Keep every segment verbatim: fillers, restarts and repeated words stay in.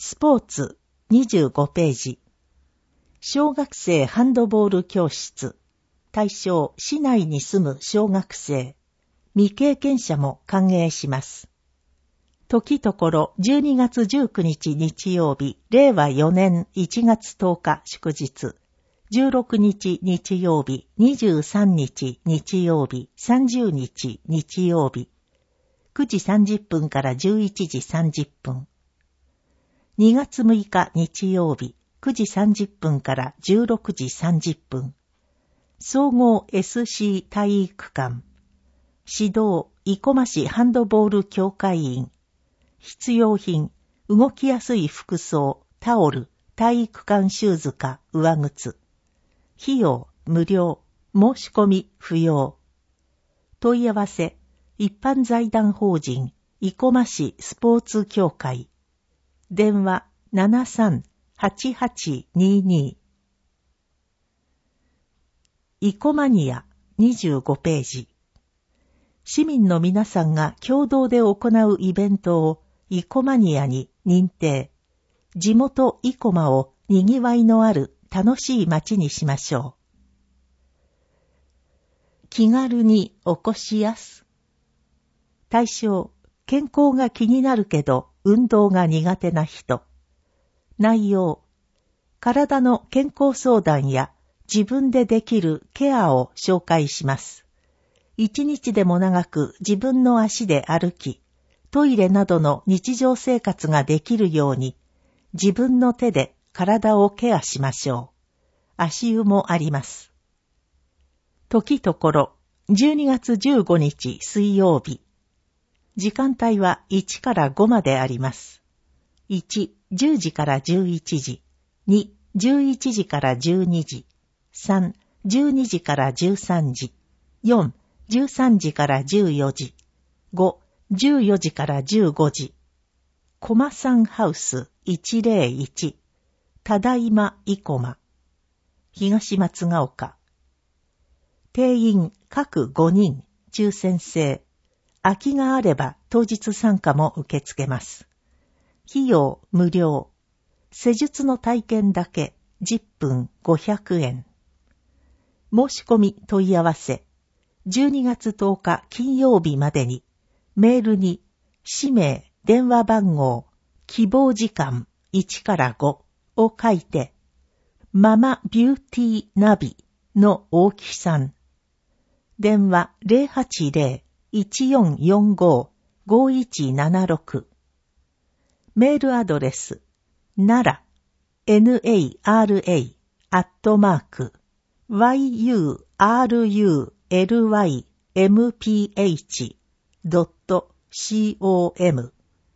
スポーツにじゅうごページ。小学生ハンドボール教室。対象、市内に住む小学生。未経験者も歓迎します。時ところじゅうにがつじゅうくにち日曜日、れいわよねんいちがつとおか祝日。じゅうろくにち日曜日、にじゅうさんにち日曜日、さんじゅうにち日曜日。くじさんじゅっぷんからじゅういちじさんじゅっぷん。にがつむいか日曜日、くじさんじゅっぷんからじゅうろくじさんじゅっぷん。総合 エスシー 体育館。指導、生駒市ハンドボール協会員。必要品、動きやすい服装、タオル、体育館シューズか上靴。費用、無料、申し込み、不要。問い合わせ、一般財団法人、生駒市スポーツ協会。電話、ななさんはちはちにに。生駒ニアにじゅうごページ。市民の皆さんが共同で行うイベントを生駒ニアに認定。地元生駒をにぎわいのある楽しい街にしましょう。気軽に起こしやす。対象、健康が気になるけど運動が苦手な人。内容、体の健康相談や自分でできるケアを紹介します。一日でも長く自分の足で歩き、トイレなどの日常生活ができるように、自分の手で体をケアしましょう。足湯もあります。時ところ、じゅうにがつじゅうごにち水曜日。時間帯はいちからごまであります。いち、じゅうじからじゅういちじ。に、じゅういちじからじゅうにじ。さん、じゅうにじからじゅうさんじ。よん、じゅうさんじからじゅうよじ。ご、じゅうよじからじゅうごじ。コマサンハウスいちぜろいち。ただいま生駒。東松ヶ丘。定員各ごにん、抽選制。空きがあれば当日参加も受け付けます。費用無料。施術の体験だけじゅっぷんごひゃくえん。申し込み問い合わせ。じゅうにがつとおか金曜日までに、メールに、氏名、電話番号、希望時間いちからごを書いて、ママビューティーナビの大木さん。電話 ゼロはちゼロ いちよんよんご ごいちななろく。メールアドレス、なら、なら、アットマーク、ユーアールユーエルワイエムピーエイチ ドット コム。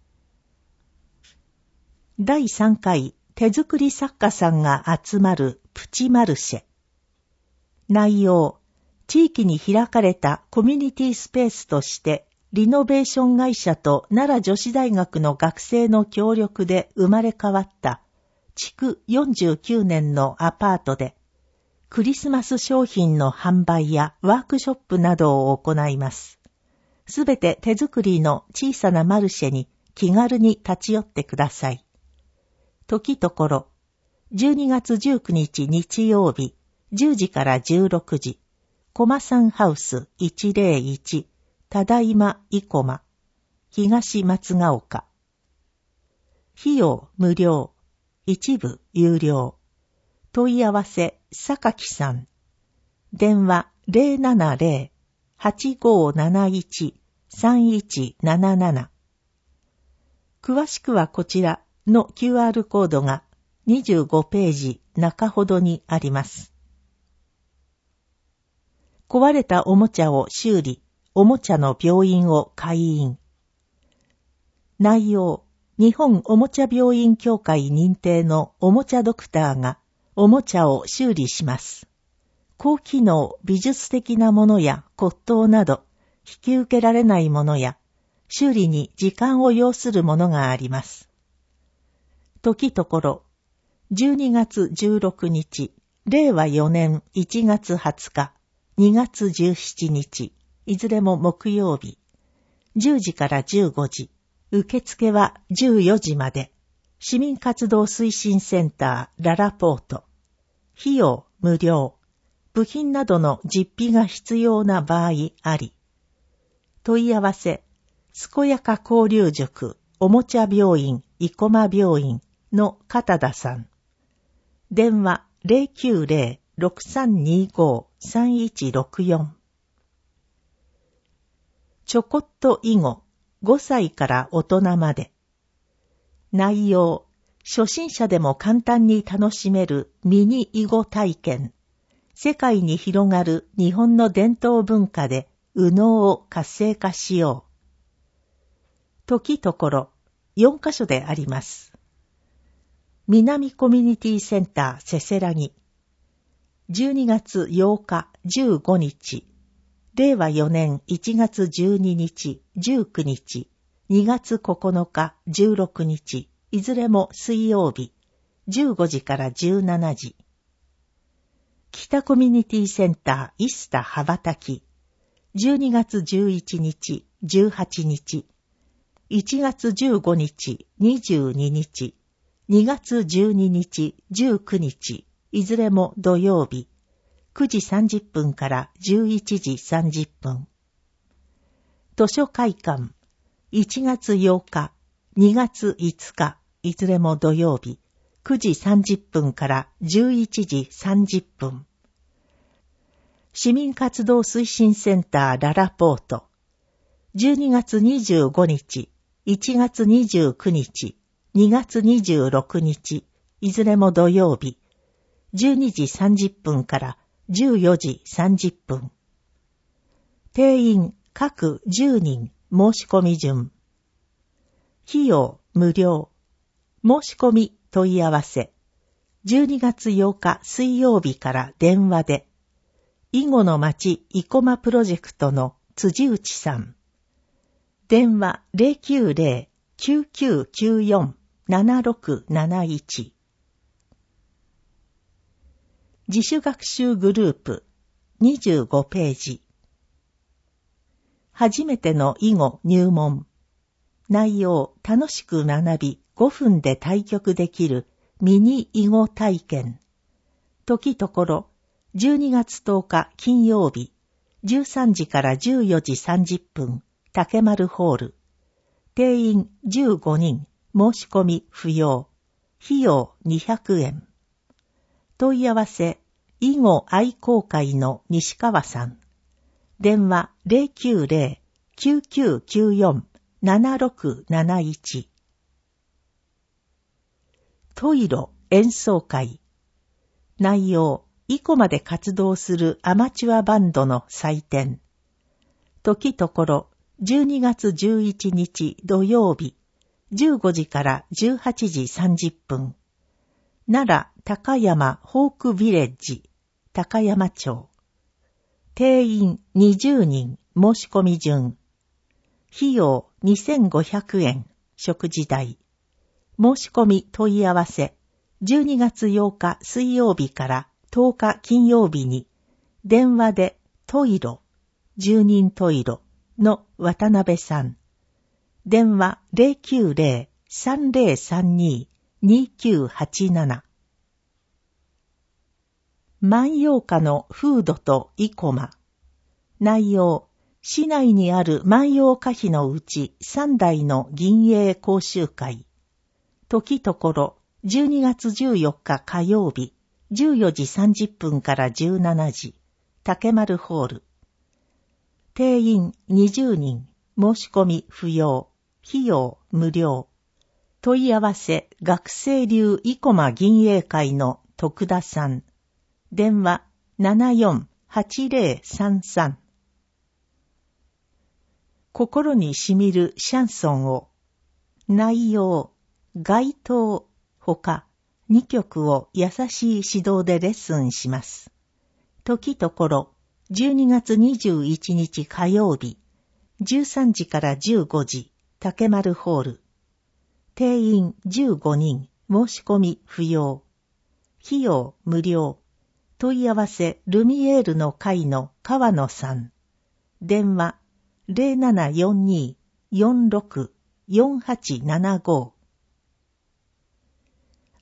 だいさんかい手作り作家さんが集まるプチマルシェ。内容、地域に開かれたコミュニティスペースとしてリノベーション会社と奈良女子大学の学生の協力で生まれ変わった築よんじゅうきゅうねんのアパートでクリスマス商品の販売やワークショップなどを行います。すべて手作りの小さなマルシェに気軽に立ち寄ってください。時ところ、じゅうにがつじゅうくにち日曜日、じゅうじからじゅうろくじ、コマサンハウスいちぜろいち、ただいま生駒、東松ヶ丘。費用無料、一部有料。問い合わせ、榊さん。電話 ゼロななゼロ はちごなないち さんいちなななな。詳しくはこちらの キューアール コードがにじゅうごページ中ほどにあります。壊れたおもちゃを修理、おもちゃの病院を開院。内容、日本おもちゃ病院協会認定のおもちゃドクターがおもちゃを修理します。高機能、美術的なものや骨董など、引き受けられないものや、修理に時間を要するものがあります。時ところ、じゅうにがつじゅうろくにち、れいわよねんいちがつはつか、にがつじゅうしちにち、いずれも木曜日、じゅうじからじゅうごじ、受付はじゅうよじまで。 市民活動推進センターララポート。費用無料。部品などの実費が必要な場合あり。問い合わせ、健やか交流塾、おもちゃ病院、生駒病院の片田さん。電話 ゼロきゅうゼロ ろくさんにご さんいちろくよん。ちょこっと囲碁、ごさいから大人まで。内容、初心者でも簡単に楽しめるミニ囲碁体験。世界に広がる日本の伝統文化で右脳を活性化しよう。時ところ、よんカ所であります。南コミュニティセンターせせらぎ。じゅうにがつようか、じゅうごにち。れいわよねんいちがつじゅうににち、じゅうくにち。にがつここのか、じゅうろくにち。いずれも水曜日。じゅうごじからじゅうしちじ。北コミュニティセンターイスタ羽ばたき。じゅうにがつじゅういちにち、じゅうはちにち。いちがつじゅうごにち、にじゅうににち。にがつじゅうににち、じゅうくにち。いずれも土曜日。くじさんじゅっぷんからじゅういちじさんじゅっぷん。図書会館。いちがつようか、にがついつか。いずれも土曜日。くじさんじゅっぷんからじゅういちじさんじゅっぷん。市民活動推進センターララポート。じゅうにがつにじゅうごにち、いちがつにじゅうくにち、にがつにじゅうろくにち、いずれも土曜日。じゅうにじさんじゅっぷんからじゅうよじさんじゅっぷん。定員各じゅうにん申し込み順。費用無料。申し込み問い合わせ。じゅうにがつようか水曜日から電話で。囲碁の町生駒プロジェクトの辻内さん。電話 ゼロきゅうゼロ きゅうきゅうきゅうよん ななろくなないち。自主学習グループにじゅうごページ。初めての囲碁入門。内容楽しく学びごふんで対局できるミニ囲碁体験。時ところじゅうにがつとおか金曜日じゅうさんじからじゅうよじさんじゅっぷん竹丸ホール。定員じゅうごにん申し込み不要。費用にひゃくえん。問い合わせ囲碁愛好会の西川さん。電話 ゼロきゅうゼロ きゅうきゅうきゅうよん ななろくなないち。トイロ演奏会。内容、生駒で活動するアマチュアバンドの祭典。時ところ、じゅうにがつじゅういちにち土曜日、じゅうごじからじゅうはちじさんじゅっぷん。奈良高山ホークビレッジ、高山町。定員にじゅうにん申し込み順。費用にせんごひゃくえん、食事代。申し込み問い合わせ、じゅうにがつようか水曜日からとおか金曜日に、電話でトイロ、住人トイロの渡辺さん。電話 ゼロきゅうゼロ さんゼロさんに にきゅうはちなな。万葉歌の風土と生駒。内容、市内にある万葉歌碑のうちさんだいの吟詠講習会。時ところ、じゅうにがつじゅうよっか火曜日、じゅうよじさんじゅっぷんからじゅうしちじ、竹丸ホール。定員にじゅうにん、申し込み不要、費用無料。問い合わせ、学生流生駒吟詠会の徳田さん。電話 ななよんはちゼロさんさん。心にしみるシャンソンを。内容、街頭、ほかにきょくを優しい指導でレッスンします。時ところ、じゅうにがつにじゅういちにち火曜日、じゅうさんじからじゅうごじ、竹丸ホール。定員じゅうごにん、申し込み不要。費用無料。問い合わせルミエールの会の川野さん。電話 ゼロななよんに よんろく よんはちななご。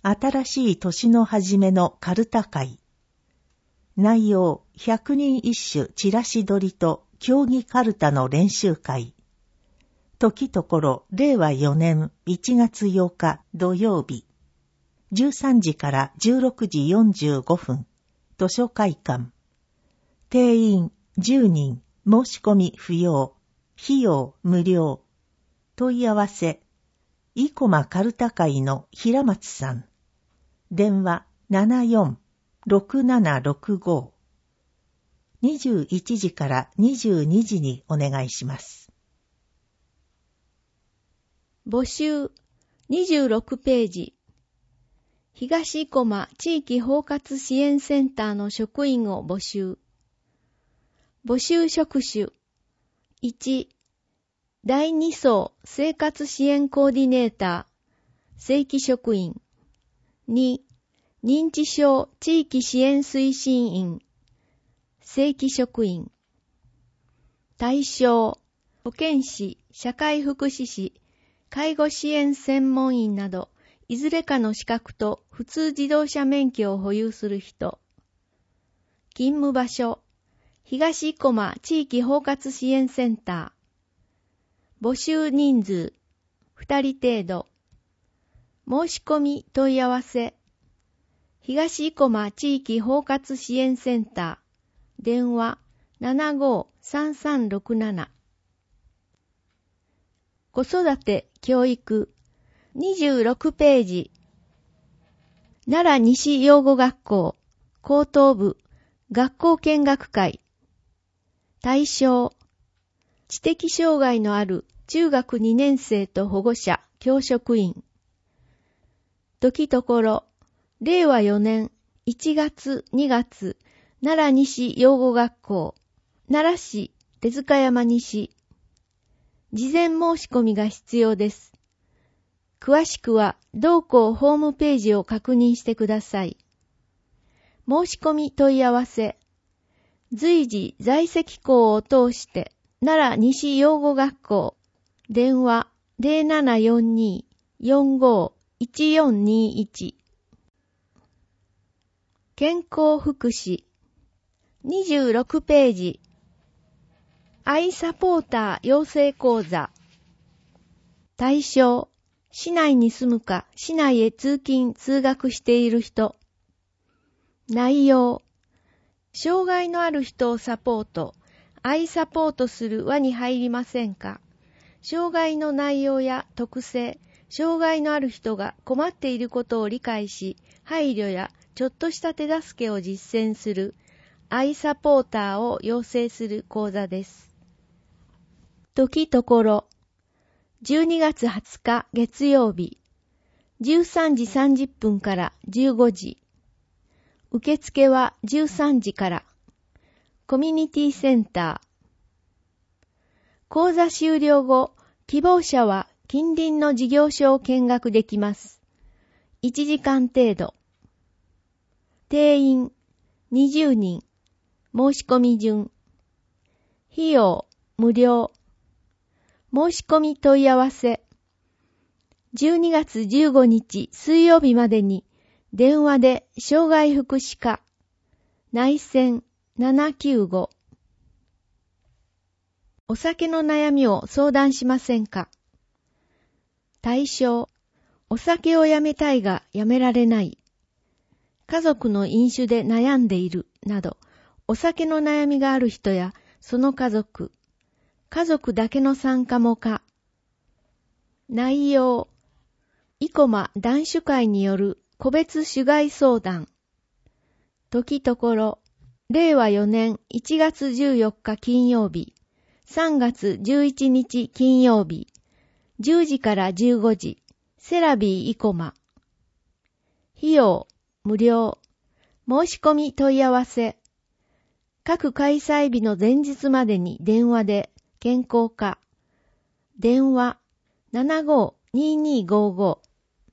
新しい年の初めのカルタ会。内容、百人一首チラシ取りと競技カルタの練習会。時ところ、れいわよねんいちがつようか土曜日。じゅうさんじからじゅうろくじよんじゅうごふん。図書会館。定員じゅうにん、申し込み不要。費用無料。問い合わせ。生駒カルタ会の平松さん。電話 ななよんろくななろくご。にじゅういちじからにじゅうにじにお願いします。 募集にじゅうろくページ。東生駒地域包括支援センターの職員を募集。募集職種。いち、だいに層生活支援コーディネーター、正規職員。に、認知症地域支援推進員、正規職員。対象、保健師、社会福祉士、介護支援専門員など、いずれかの資格と普通自動車免許を保有する人。勤務場所、東生駒地域包括支援センター。募集人数、ふたり程度。申し込み問い合わせ。東生駒地域包括支援センター。電話 ななごーさんさんろくなな。子育て教育にじゅうろくページ。奈良西養護学校高等部学校見学会。対象、知的障害のある中学にねん生と保護者、教職員。時ところ、れいわよねんいちがつにがつ、奈良西養護学校、奈良市手塚山西。事前申し込みが必要です。詳しくは同校ホームページを確認してください。申し込み問い合わせ。随時在籍校を通して奈良西養護学校。電話 ゼロななよんにーよんごーいちよんにいち。健康福祉にじゅうろくページ。アイサポーター養成講座。対象、市内に住むか市内へ通勤通学している人。内容、障害のある人をサポート、アイサポートする輪に入りませんか？障害の内容や特性、障害のある人が困っていることを理解し、配慮やちょっとした手助けを実践する、アイサポーターを養成する講座です。時ところ、じゅうにがつはつか月曜日、じゅうさんじさんじゅっぷんからじゅうごじ。受付はじゅうさんじから。コミュニティセンター。講座終了後、希望者は近隣の事業所を見学できます。いちじかん程度。定員にじゅうにん。申し込み順。費用無料。申し込み問い合わせ。じゅうにがつじゅうごにち水曜日までに電話で障害福祉課内線ななきゅうご。お酒の悩みを相談しませんか？対象、お酒をやめたいがやめられない。家族の飲酒で悩んでいるなど、お酒の悩みがある人やその家族、家族だけの参加も可。内容、生駒男子会による個別主害相談。時ところ、れいわよねんいちがつじゅうよっか金曜日、さんがつじゅういちにち金曜日、じゅうじからじゅうごじ、セラビー生駒。費用、無料。申し込み問い合わせ。各開催日の前日までに電話で健康課。電話 ななごーにーにーごーご。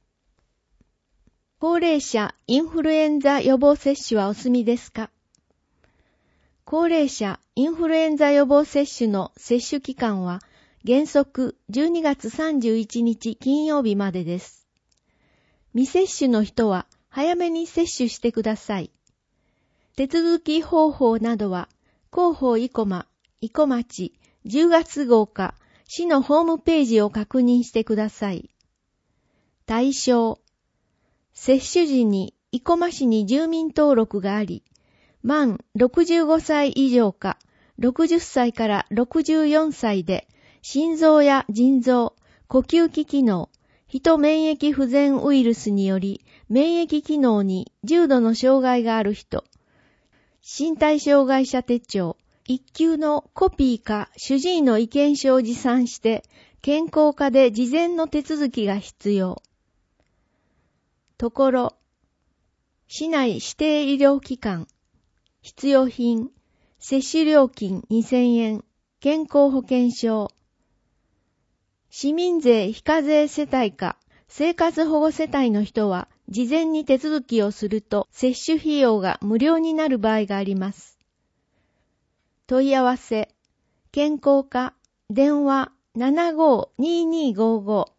高齢者インフルエンザ予防接種はお済みですか？高齢者インフルエンザ予防接種の接種期間は原則じゅうにがつさんじゅういちにち金曜日までです。 未接種の人は早めに接種してください。手続き方法などは、広報生駒、生駒町じゅうがつ号か市のホームページを確認してください。対象。接種時に生駒市に住民登録があり、満ろくじゅうごさい以上かろくじゅっさいからろくじゅうよんさいで心臓や腎臓、呼吸器機能、人免疫不全ウイルスにより免疫機能に重度の障害がある人、身体障害者手帳一級のコピーか主治医の意見書を持参して健康課で事前の手続きが必要。ところ、市内指定医療機関、必要品、接種料金にせんえん、健康保険証、市民税非課税世帯か生活保護世帯の人は事前に手続きをすると接種費用が無料になる場合があります。問い合わせ、健康課、電話 ななごーにーにーごーごー。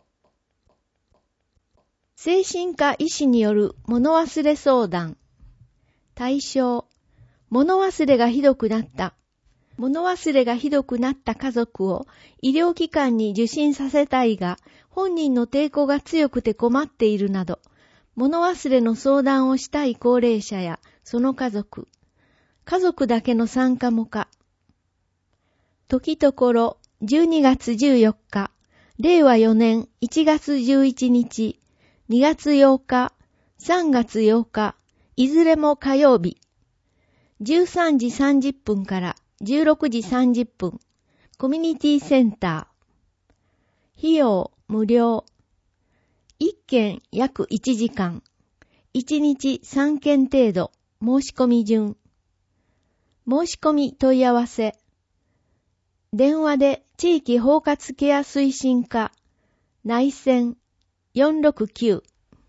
精神科医師による物忘れ相談。対象、物忘れがひどくなった。物忘れがひどくなった家族を医療機関に受診させたいが、本人の抵抗が強くて困っているなど、物忘れの相談をしたい高齢者やその家族、家族だけの参加もか。時ところじゅうにがつじゅうよっか、れいわよねんいちがつじゅういちにち、にがつようか、さんがつようか、いずれも火曜日、じゅうさんじさんじゅっぷんからじゅうろくじさんじゅっぷん、コミュニティセンター。費用無料。いっけん約いちじかん。いちにちさんけん程度。申し込み順。申し込み問い合わせ。電話で地域包括ケア推進課、内線よんろくきゅう。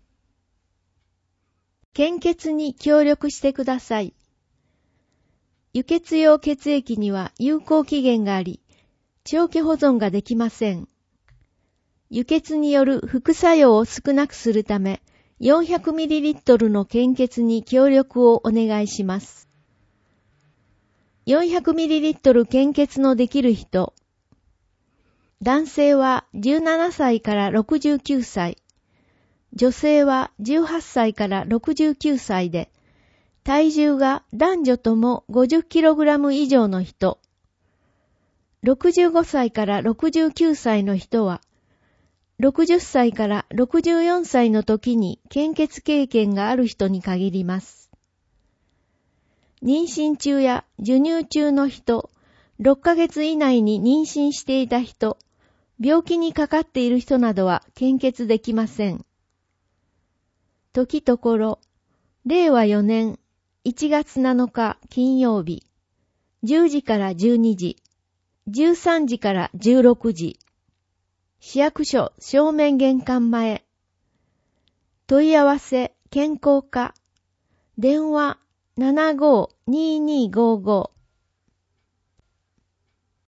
献血に協力してください。輸血用血液には有効期限があり、長期保存ができません。輸血による副作用を少なくするため、よんひゃくミリリットル の献血に協力をお願いします。よんひゃくミリリットル 献血のできる人。男性はじゅうななさいからろくじゅうきゅうさい。女性はじゅうはっさいからろくじゅうきゅうさいで、体重が男女とも ごじゅっキログラム 以上の人。ろくじゅうごさいからろくじゅうきゅうさいの人は、ろくじゅっさいからろくじゅうよんさいの時に献血経験がある人に限ります。妊娠中や授乳中の人、ろっかげつ以内に妊娠していた人、病気にかかっている人などは献血できません。時ところ、れいわよねんいちがつなのか金曜日、じゅうじからじゅうにじ、じゅうさんじからじゅうろくじ、市役所正面玄関前。問い合わせ健康課。電話 ななごーにーにーごーごー。